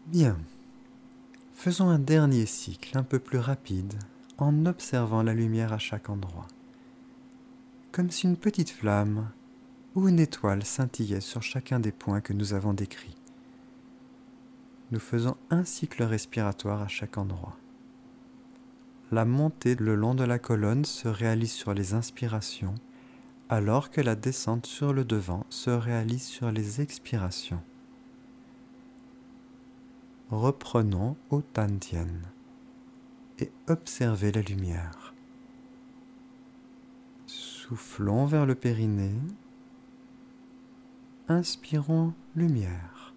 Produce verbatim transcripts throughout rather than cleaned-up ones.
Bien. Faisons un dernier cycle un peu plus rapide en observant la lumière à chaque endroit. Comme si une petite flamme ou une étoile scintillait sur chacun des points que nous avons décrits. Nous faisons un cycle respiratoire à chaque endroit. La montée le long de la colonne se réalise sur les inspirations, alors que la descente sur le devant se réalise sur les expirations. Reprenons au Tantien et observez la lumière. Soufflons vers le périnée. Inspirons lumière.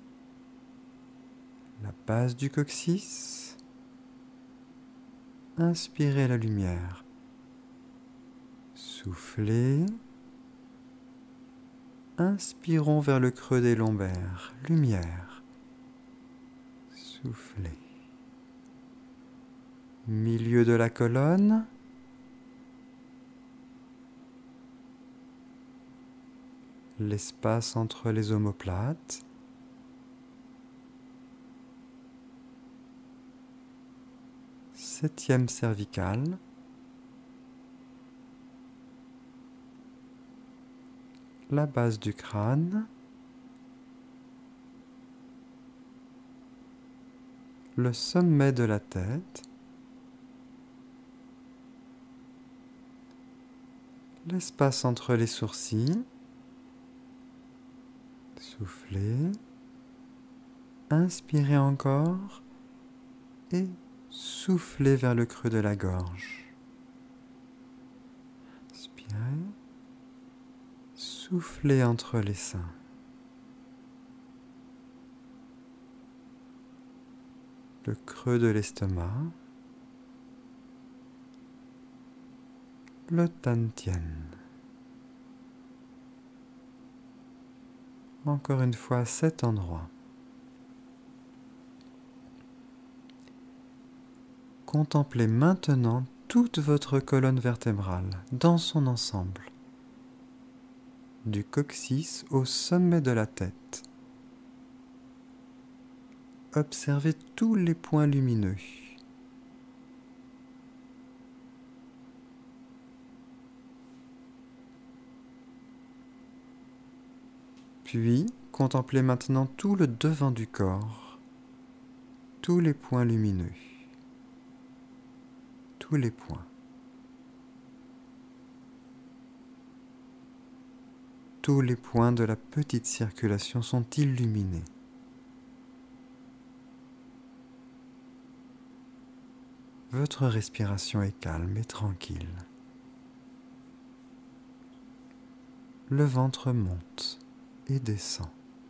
La base du coccyx. Inspirez la lumière. Soufflez. Inspirons vers le creux des lombaires. Lumière. Soufflez. Milieu de la colonne. L'espace entre les omoplates. Septième cervicale. La base du crâne. Le sommet de la tête. L'espace entre les sourcils. Soufflez. Inspirez encore et soufflez vers le creux de la gorge. Inspirez. Soufflez entre les seins. Le creux de l'estomac. Le Tantien. Encore une fois à cet endroit. Contemplez maintenant toute votre colonne vertébrale dans son ensemble, du coccyx au sommet de la tête. Observez tous les points lumineux. Puis, contemplez maintenant tout le devant du corps, tous les points lumineux, tous les points. Tous les points de la petite circulation sont illuminés. Votre respiration est calme et tranquille. Le ventre monte et descend.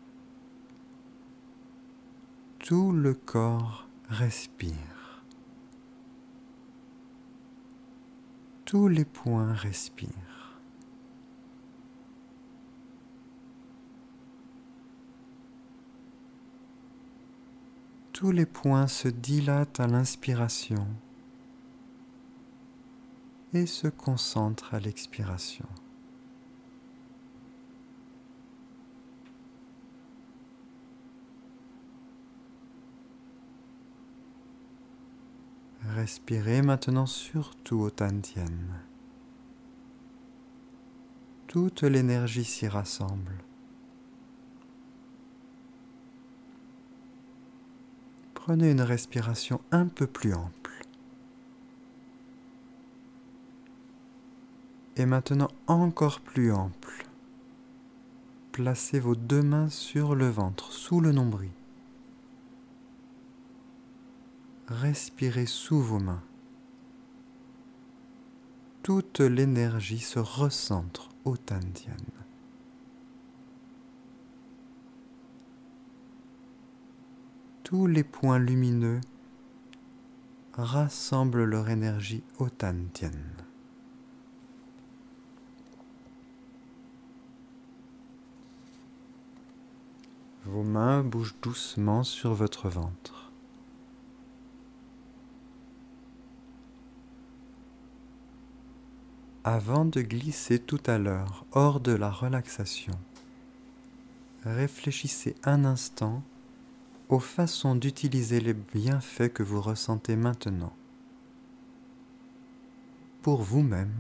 Tout le corps respire. Tous les points respirent. Tous les points se dilatent à l'inspiration et se concentrent à l'expiration. Respirez maintenant surtout au Tantien. Toute l'énergie s'y rassemble. Prenez une respiration un peu plus ample. Et maintenant encore plus ample. Placez vos deux mains sur le ventre, sous le nombril. Respirez sous vos mains. Toute l'énergie se recentre au Tantien. Tous les points lumineux rassemblent leur énergie au Tantien. Vos mains bougent doucement sur votre ventre. Avant de glisser tout à l'heure hors de la relaxation, réfléchissez un instant aux façons d'utiliser les bienfaits que vous ressentez maintenant, pour vous-même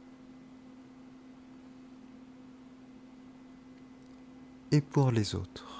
et pour les autres.